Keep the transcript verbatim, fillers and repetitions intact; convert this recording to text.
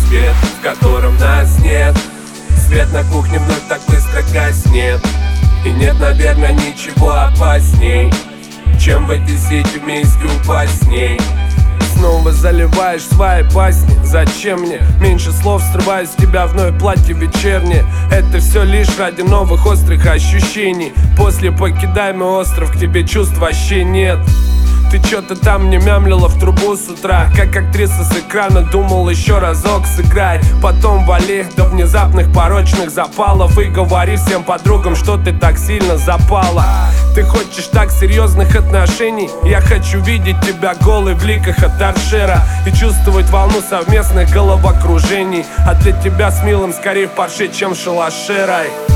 свет, в котором нас нет. Свет на кухне вновь так быстро гаснет. И нет, наверное, ничего опасней, чем в эти сети вместе упасть с ней. Снова заливаешь свои басни. Зачем мне? Меньше слов, срываю с тебя вновь платье вечернее. Это все лишь ради новых острых ощущений. После покидай мой остров, к тебе чувств вообще нет. Ты чё-то там мне мямлила в трубу с утра, как актриса с экрана, думал еще разок сыграй. Потом вали до внезапных порочных запалов и говори всем подругам, что ты так сильно запала. Ты хочешь так серьезных отношений? Я хочу видеть тебя голой в ликах от торшера и чувствовать волну совместных головокружений. А для тебя с милым скорее в парше, чем в шалаше, рай.